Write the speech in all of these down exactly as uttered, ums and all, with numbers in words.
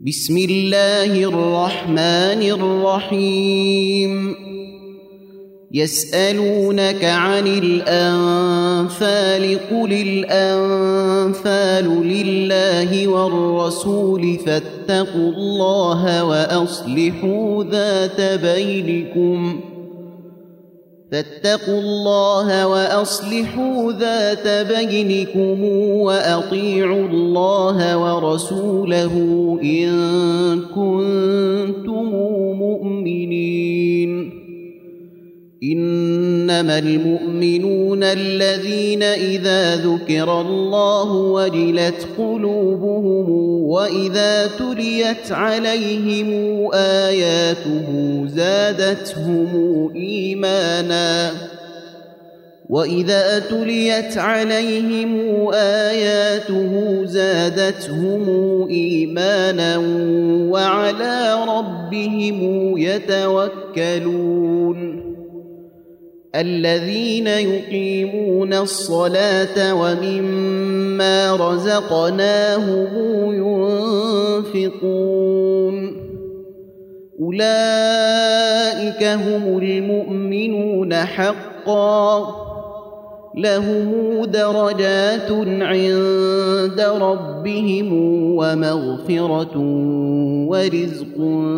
بسم الله الرحمن الرحيم يسألونك عن الأنفال قل الأنفال لله والرسول فاتقوا الله وأصلحوا ذات بينكم فاتقوا الله وأصلحوا ذات بينكم وأطيعوا الله ورسوله إن كنتم مؤمنين إنما المؤمنون الذين إذا ذكر الله وجلت قلوبهم وإذا تليت عليهم آياته زادتهم إيمانا وإذا تليت عليهم آياته زادتهم إيمانا وعلى ربهم يتوكلون الذين يقيمون الصلاة ومما رزقناهم ينفقون أولئك هم المؤمنون حقا لهم درجات عند ربهم ومغفرة ورزق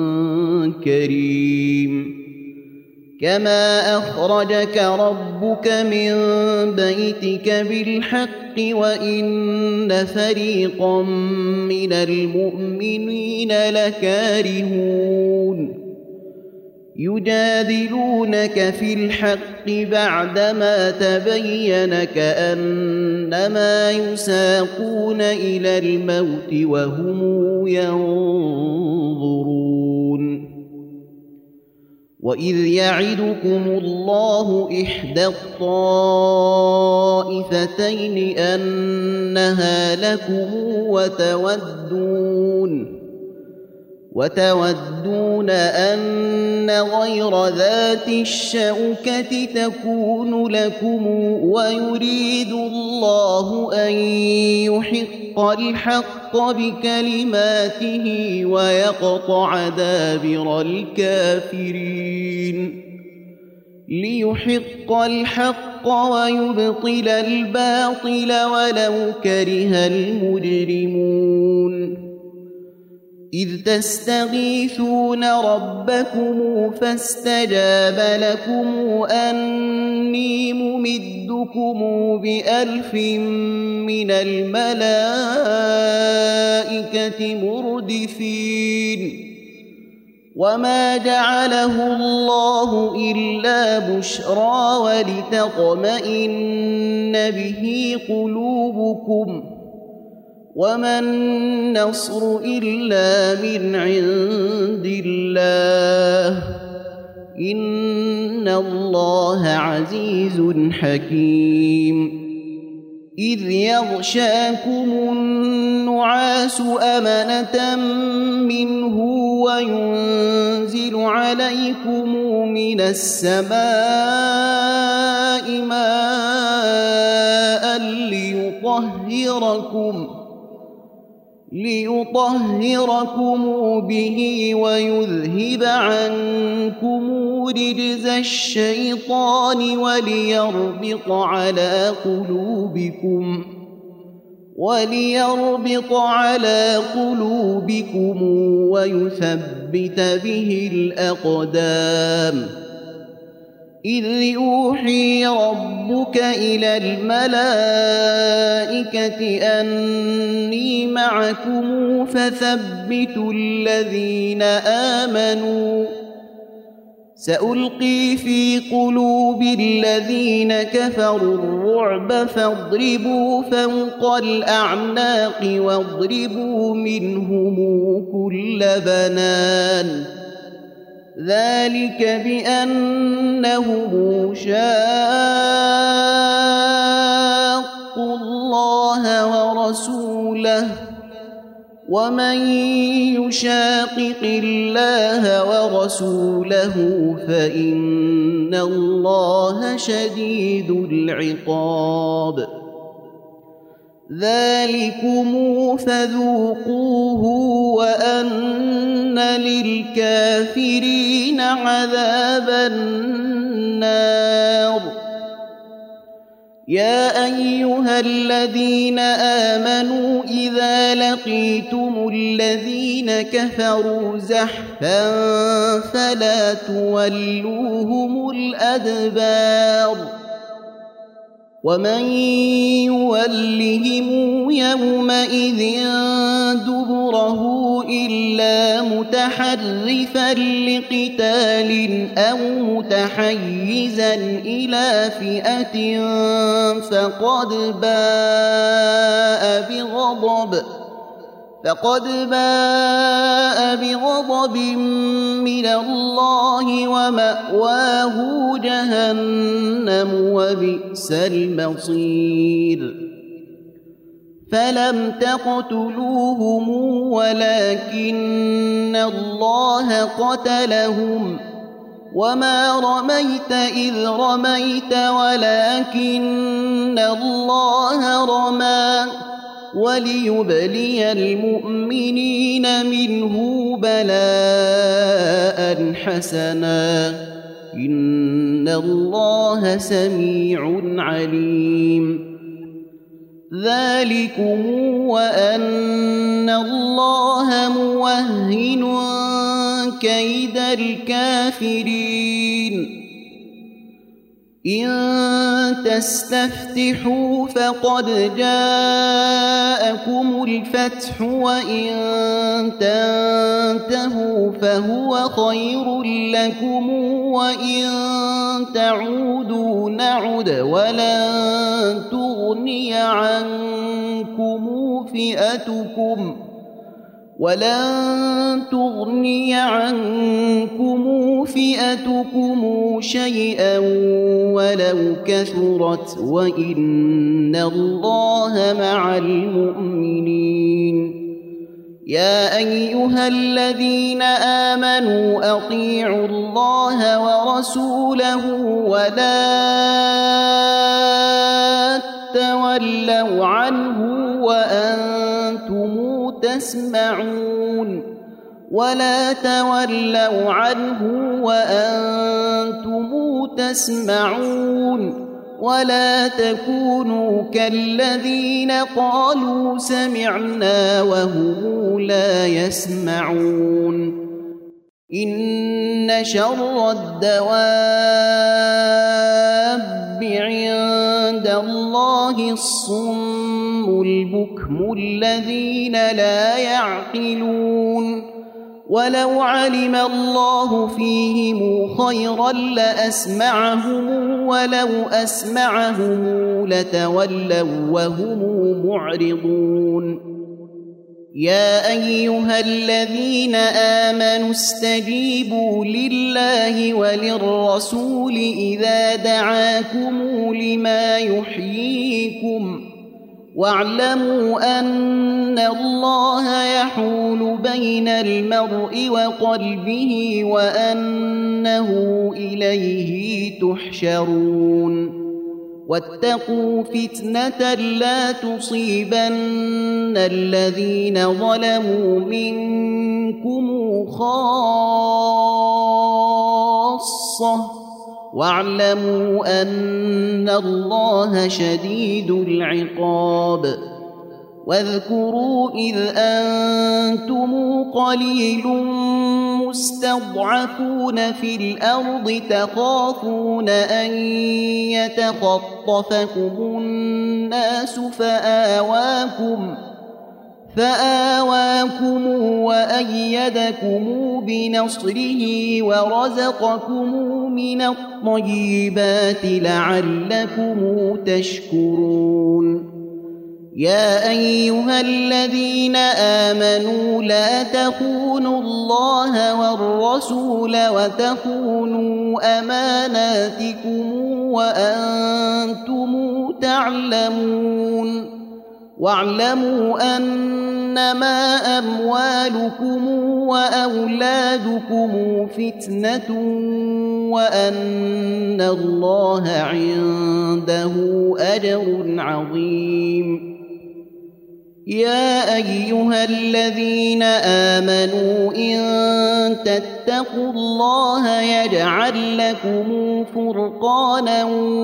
كريم كما أخرجك ربك من بيتك بالحق وإن فريقا من المؤمنين لكارهون يجادلونك في الحق بعدما تبين كأنما يساقون إلى الموت وهم ينظرون وإذ يعدكم الله إحدى الطائفتين أنها لكم وتودون وتودون أن غير ذات الشوكة تكون لكم ويريد الله أن يحق الحق بكلماته ويقطع دابر الكافرين ليحق الحق ويبطل الباطل ولو كره المجرمون إذ تستغيثون ربكم فاستجاب لكم أني ممدكم بألف من الملائكة مردفين وما جعله الله إلا بشرى ولتطمئن به قلوبكم وما النصر إلا من عند الله إن الله عزيز حكيم إذ يغشاكم النعاس أمنة منه وينزل عليكم من السماء ماء ليطهركم ليطهركم به ويذهب عنكم رجز الشيطان وليربط على قلوبكم وليربط على قلوبكم ويثبت به الأقدام إذ يوحي ربك إلى الملائكة أني معكم فثبتوا الذين آمنوا سألقي في قلوب الذين كفروا الرعب فاضربوا فوق الأعناق واضربوا منهم كل بنان ذلك بأنهم شاقوا الله ورسوله ومن يشاقق الله ورسوله فإن الله شديد العقاب ذلكم فذوقوه وأن للكافرين عذاب النار. يا أيها الذين آمنوا إذا لقيتم الذين كفروا زحفا فلا تولوهم الأدبار ومن يولهم يومئذ دبره إلا متحرفا لقتال أو متحيزا إلى فئة فقد باء بغضب فقد باء بغضب من الله ومأواه جهنم وبئس المصير. فلم تقتلوهم ولكن الله قتلهم وما رميت إذ رميت ولكن الله رمى وليبلي المؤمنين منه بلاء حسنا إن الله سميع عليم. ذلكم وأن الله موهن كيد الكافرين. إن تستفتحوا فقد جاءكم الفتح وإن تنتهوا فهو خير لكم وإن تعودوا نعد ولن تغني عنكم فئتكم ولن تغني عنكم فئتكم شيئا ولو كثرت وإن الله مع المؤمنين. يا أيها الذين آمنوا أطيعوا الله ورسوله ولا تولوا عنه وأنتم تسمعون ولا تولوا عنه وأنتم تسمعون ولا تكونوا كالذين قالوا سمعنا وهم لا يسمعون. إن شر الدواب عند الله الصم البكم الذين لا يعقلون. ولو علم الله فيهم خيرا لأسمعهم ولو أسمعهم لتولوا وهم معرضون. يا أيها الذين آمنوا استجيبوا لله وللرسول إذا دعاكم لما يحييكم واعلموا أن الله يحول بين المرء وقلبه وأنه إليه تحشرون. واتقوا فتنة لا تصيبن الذين ظلموا منكم خاصة واعلموا أن الله شديد العقاب. واذكروا إذ أنتم قليل مستضعفون في الأرض تخافون أن يتخطفكم الناس فآواكم فآواكم وأيدكم بنصره ورزقكم من الطيبات لعلكم تشكرون. يا أيها الذين آمنوا لا تخونوا الله والرسول وتخونوا أماناتكم وأنتم تعلمون. واعلموا أنما أموالكم وأولادكم فتنة وأن الله عنده أجر عظيم. يا أيها الذين آمنوا إن تتقوا الله يجعل لكم فرقانا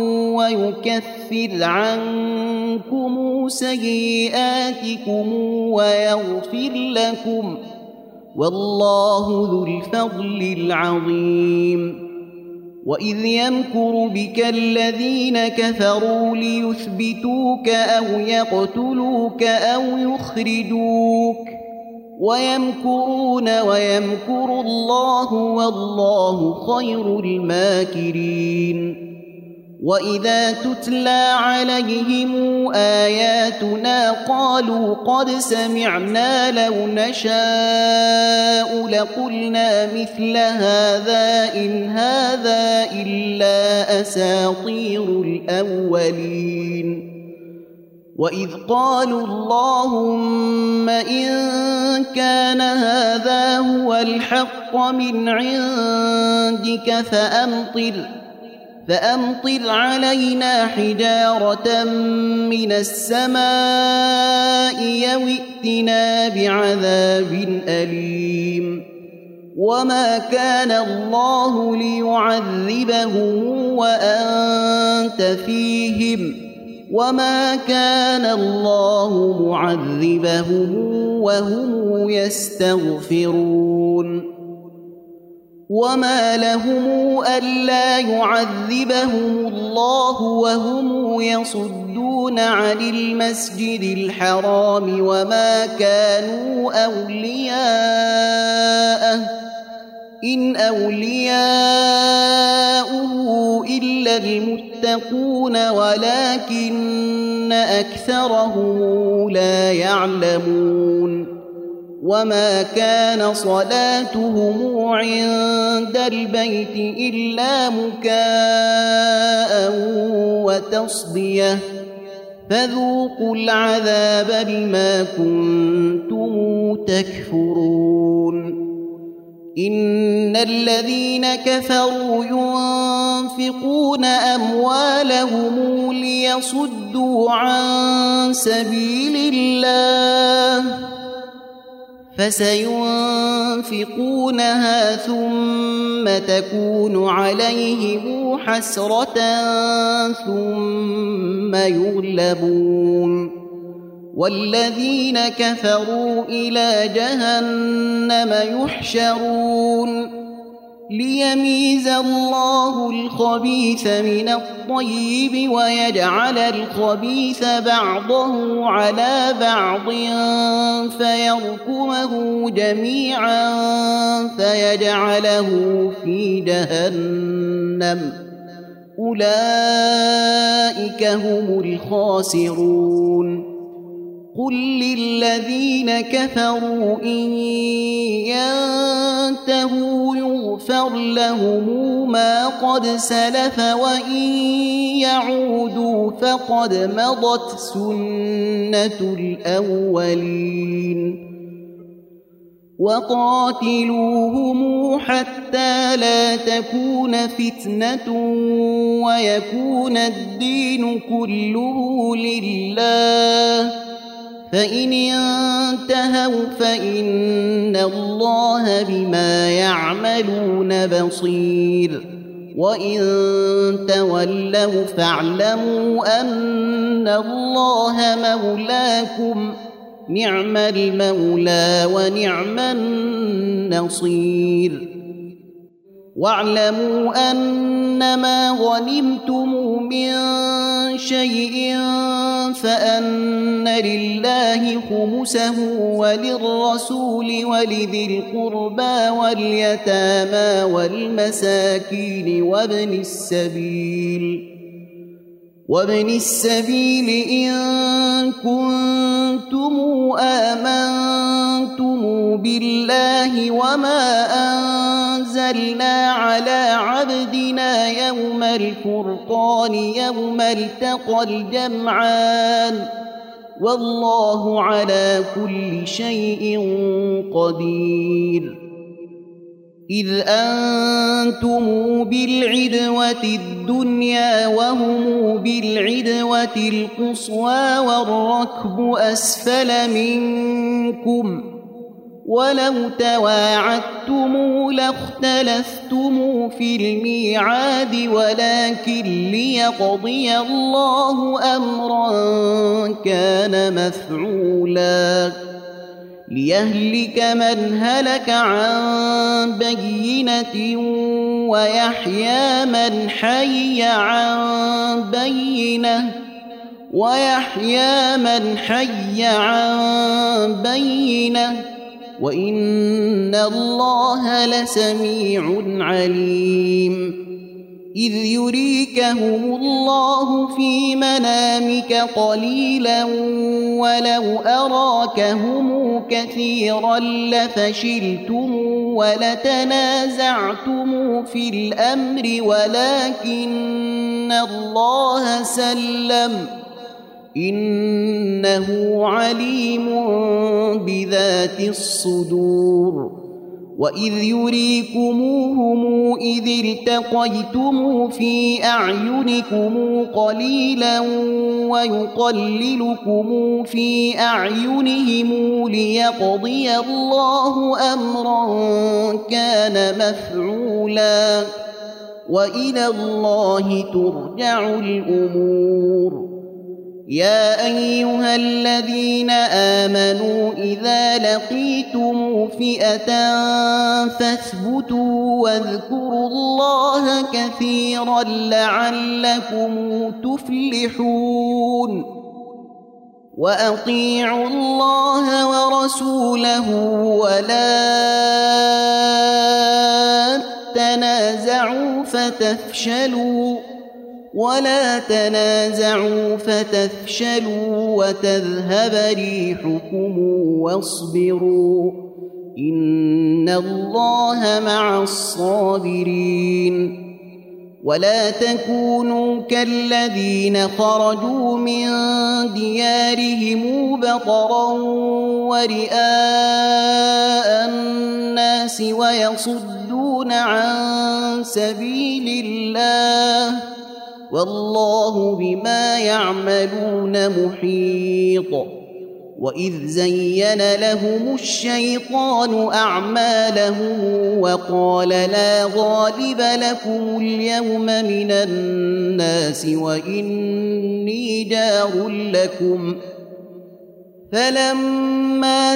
ويكفر عنكم سيئاتكم ويغفر لكم والله ذو الفضل العظيم. وإذ يمكر بك الذين كفروا ليثبتوك أو يقتلوك أو يخرجوك ويمكرون ويمكر الله والله خير الماكرين. وإذا تتلى عليهم آياتنا قالوا قد سمعنا لو نشاء لقلنا مثل هذا إن هذا إلا أساطير الأولين. وإذ قالوا اللهم إن كان هذا هو الحق من عندك فأمطر فأمطر علينا حجارة من السماء أو ائتنا بعذاب أليم. وما كان الله ليعذبهم وأنت فيهم وما كان الله معذبهم وهم يستغفرون. وما لهم ألا يعذبهم الله وهم يصدون عن المسجد الحرام وما كانوا أولياءه إن أولياؤه إلا المتقون ولكن أكثرهم لا يعلمون. وما كان صلاتهم عند البيت إلا مكاء وتصدية فذوقوا العذاب بما كنتم تكفرون. إن الذين كفروا ينفقون أموالهم ليصدوا عن سبيل الله فسينفقونها ثم تكون عليهم حسرة ثم يغلبون والذين كفروا إلى جهنم يحشرون ليميز الله الخبيث من الطيب ويجعل الخبيث بعضه على بعض فيركمه جميعا فيجعله في جهنم أولئك هم الخاسرون. قل للذين كفروا إن ينتهوا يغفر لهم ما قد سلف وإن يعودوا فقد مضت سنة الأولين. وقاتلوهم حتى لا تكون فتنة ويكون الدين كله لله فإن انتهوا فإن الله بما يعملون بصير وإن تولوا فاعلموا أن الله مولاكم نعم المولى ونعم النصير. واعلموا أنما غنمتم من شيء فأن لله خمسه وللرسول ولذي القربى واليتامى والمساكين وابن السبيل وابن السبيل إن كنتم آمنتم بالله وما أنزلنا على عبدنا يوم الفرقان يوم التقى الجمعان والله على كل شيء قدير. إذ أنتم بالعدوة الدنيا وهم بالعدوة القصوى والركب أسفل منكم ولو تواعدتم لاختلفتم في الميعاد ولكن ليقضي الله أمرا كان مفعولا ليهلك من هلك عن بينة ويحيى من حي عن بينة ويحيى من حي عن بينة وإن الله لسميع عليم إذ يريكهم الله في منامك قليلا ولو أراكهم كثيرا لفشلتم ولتنازعتم في الأمر ولكن الله سلم إنه عليم بذات الصدور وإذ يريكموهم إذ التقيتم في أعينكم قليلا ويقللكم في أعينهم ليقضي الله أمرا كان مفعولا وإلى الله ترجع الأمور يا أيها الذين آمنوا إذا لقيتم فئة فاثبتوا واذكروا الله كثيرا لعلكم تفلحون وأطيعوا الله ورسوله ولا تنازعوا فتفشلوا ولا تنازعوا فتفشلوا وتذهب ريحكم واصبروا إن الله مع الصابرين ولا تكونوا كالذين خرجوا من ديارهم بطرا ورئاء الناس ويصدون عن سبيل الله والله بما يعملون محيط وإذ زين لهم الشيطان أعمالهم وقال لا غالب لكم اليوم من الناس وإني جار لكم فلما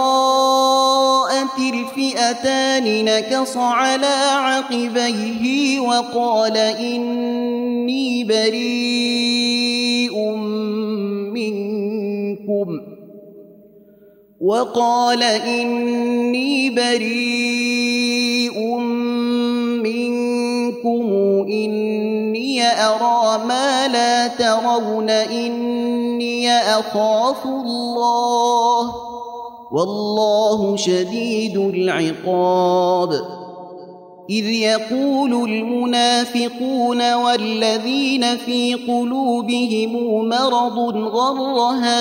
تراءت الفئتان نكص على عقبيه وقال إني بريء منكم وقال إني بريء منكم إني أرى ما لا ترون إني أخاف الله والله شديد العقاب إذ يقول المنافقون والذين في قلوبهم مرض غر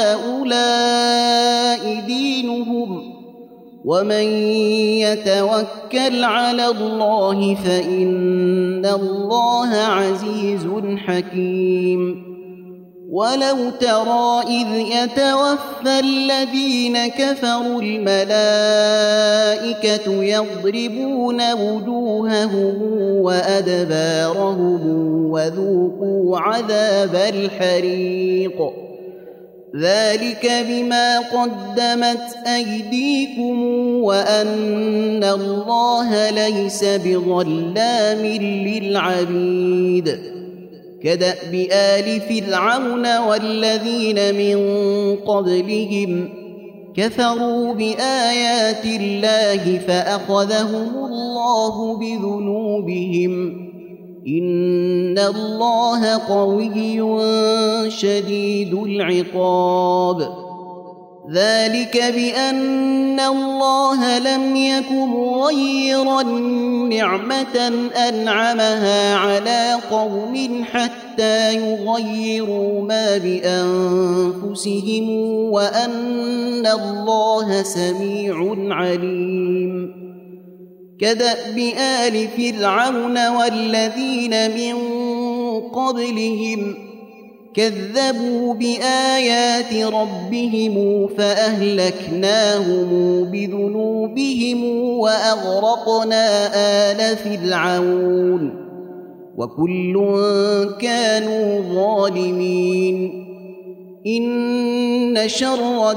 هؤلاء دينهم ومن يتوكل على الله فإن الله عزيز حكيم ولو ترى إذ يتوفى الذين كفروا الملائكة يضربون وجوههم وأدبارهم وذوقوا عذاب الحريق ذلك بما قدمت أيديكم وأن الله ليس بظلام للعبيد كدأب آل فرعون والذين من قبلهم كفروا بآيات الله فأخذهم الله بذنوبهم إن الله قوي شديد العقاب ذلك بأن الله لم يك مغيرا نعمة أنعمها على قوم حتى يغيروا ما بأنفسهم وأن الله سميع عليم كدأب آل فرعون والذين من قبلهم كذبوا بآيات ربهم فأهلكناهم بذنوبهم وأغرقنا آل فرعون وكل كانوا ظالمين إن شر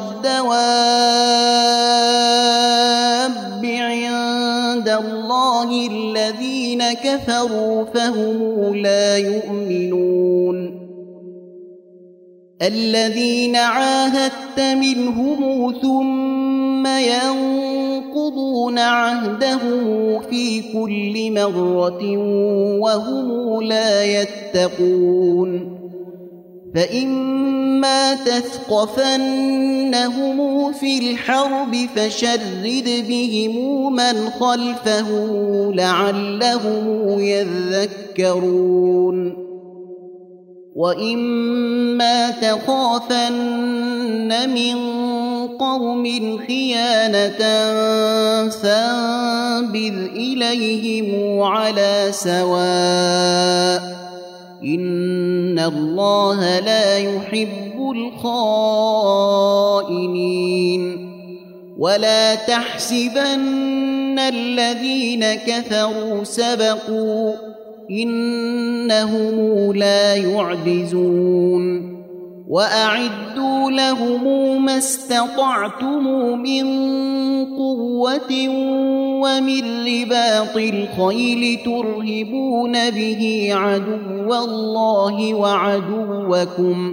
الدواب عند الله الذين كفروا فهم لا يؤمنون الذين عاهدت منهم ثم ينقضون عهدهم في كل مرة وهم لا يتقون فإما تثقفنهم في الحرب فشرد بهم من خلفهم لعلهم يذكرون وإما تخافن من قوم خيانة فانبذ إليهم على سواء إن الله لا يحب الخائنين ولا تحسبن الذين كفروا سبقوا إنهم لا يعجزون وأعدوا لهم ما استطعتم من قوة ومن رباط الخيل ترهبون به عدو الله وعدوكم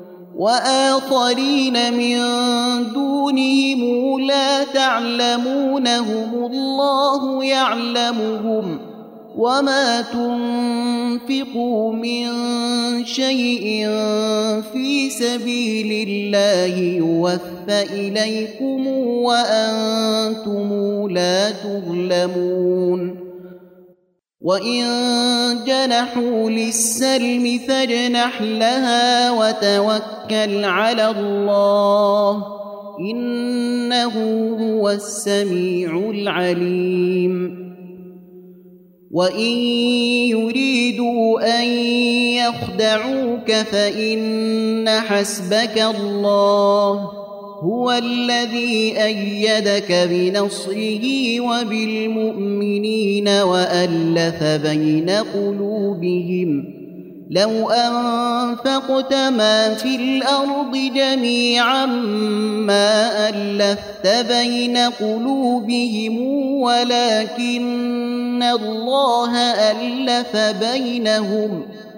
وآخرين من دونهم لا تعلمونهم الله يعلمهم وما تنفقوا من شيء في سبيل الله يوفى إليكم وأنتم لا تظلمون وإن جنحوا للسلم فاجنح لها وتوكل على الله إنه هو السميع العليم وإن يريدوا أن يخدعوك فإن حسبك الله هو الذي أيدك بنصره وبالمؤمنين وألف بين قلوبهم لو أنفقت ما في الأرض جميعا ما ألفت بين قلوبهم ولكن الله ألف بينهم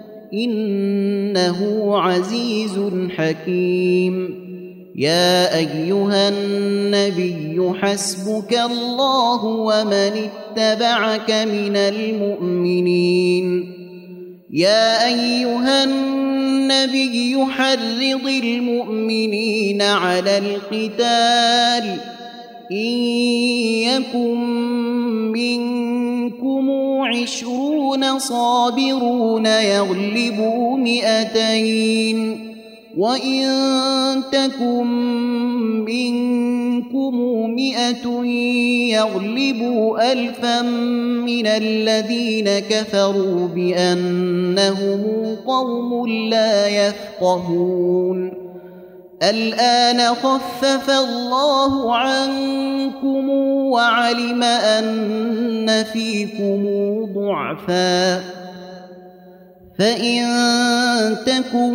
إنه عزيز حكيم يا أيها النبي حسبك الله ومن اتبعك من المؤمنين يا أيها النبي حرض المؤمنين على القتال إن يكن منكم عشرون صابرون يغلبوا مئتين وإن تكن منكم مئة يغلبوا ألفا من الذين كفروا بأنهم قوم لا يفقهون الآن خفف الله عنكم وعلم أن فيكم ضعفا فإن تكن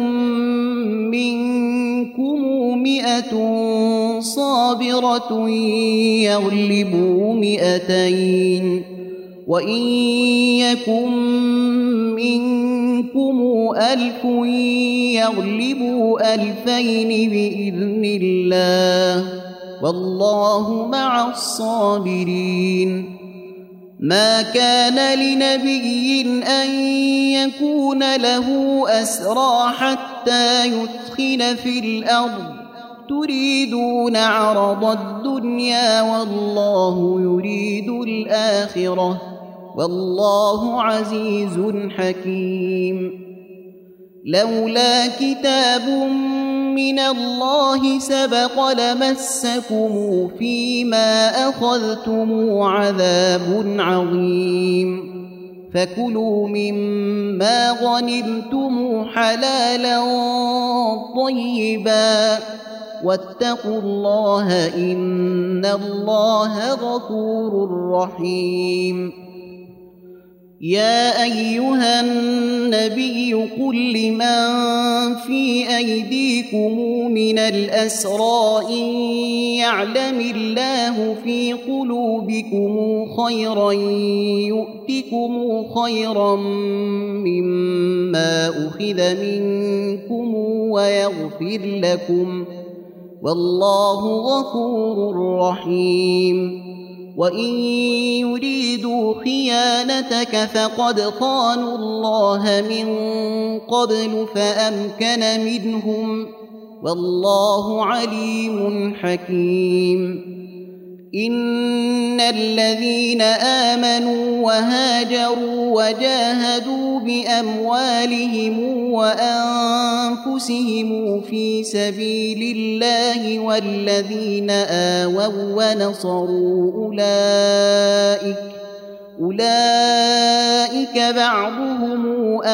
منكم مئة صابرة يغلبوا مئتين وإن يكن منكم ألف يغلبوا ألفين بإذن الله والله مع الصابرين ما كان لنبي أن يكون له أسرى حتى يثخن في الأرض تريدون عرض الدنيا والله يريد الآخرة والله عزيز حكيم لولا كتاب من الله سبق لمسكم فيما أخذتم عذاب عظيم فكلوا مما غنمتم حلالا طيبا واتقوا الله إن الله غفور رحيم يا أيها النبي قل لمن في أيديكم من الأسرى إن يعلم الله في قلوبكم خيرا يؤتكم خيرا مما أخذ منكم ويغفر لكم والله غفور رحيم وإن يريدوا خيانتك فقد خانوا الله من قبل فأمكن منهم والله عليم حكيم إن الذين آمنوا وهاجروا وجاهدوا بأموالهم وأنفسهم في سبيل الله والذين آووا ونصروا أولئك أولئك بعضهم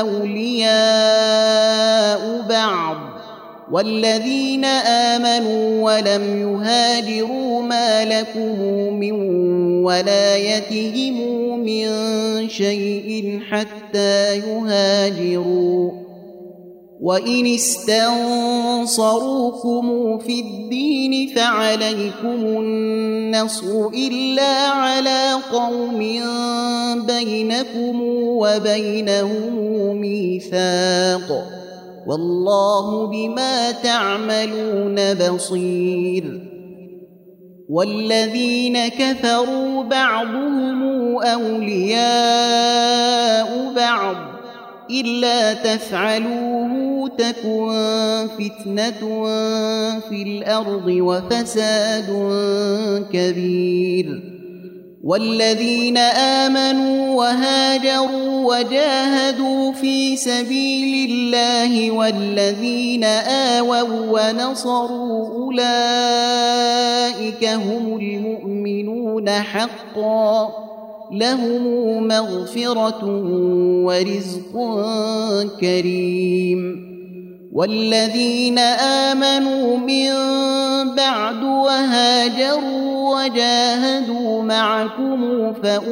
أولياء بعض والذين آمنوا ولم يهاجروا ما لكم من ولايتهم من شيء حتى يهاجروا وإن استنصروكم في الدين فعليكم النصر إلا على قوم بينكم وبينهم ميثاق والله بما تعملون بصير والذين كفروا بعضهم أولياء بعض إلا تفعلوه تكن فتنة في الأرض وفساد كبير والذين آمنوا وهاجروا وجاهدوا في سبيل الله والذين آووا ونصروا أولئك هم المؤمنون حقا لهم مغفرة ورزق كريم والذين آمنوا من بعد وهاجروا وجاهدوا معكم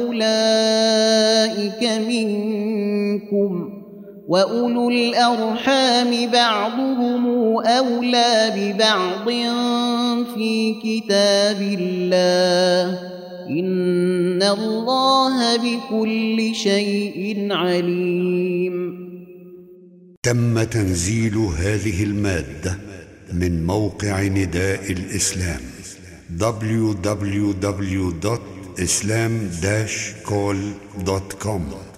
فأولئك منكم وأولو الأرحام بعضهم أولى ببعض في كتاب الله إن الله بكل شيء عليم. تم تنزيل هذه المادة من موقع نداء الإسلام دبليو دبليو دبليو دوت إسلام داش كول دوت كوم.